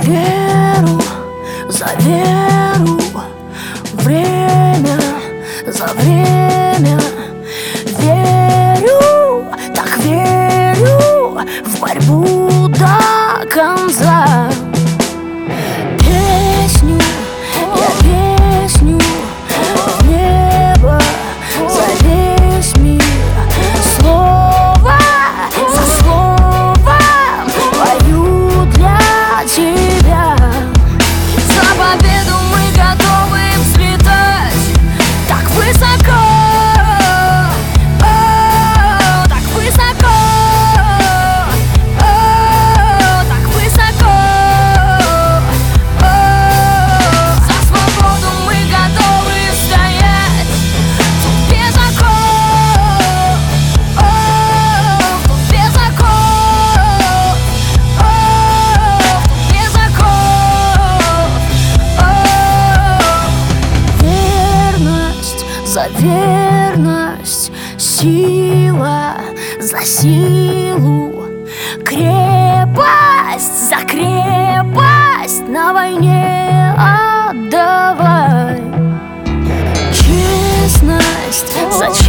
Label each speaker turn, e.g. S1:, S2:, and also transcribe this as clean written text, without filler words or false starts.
S1: веру, за веру, время за время. Верю, так верю в борьбу до конца. Песню, я песню в небо за весь мир. Слово за словом пою для тебя. За победу мы готовы взлетать так высоко, так высоко, так высоко. За свободу мы готовы стоять тут без оков, тут без оков, тут без оков. Верность за верность, сила за силу, крепость за крепость на войне отдавай. Честность за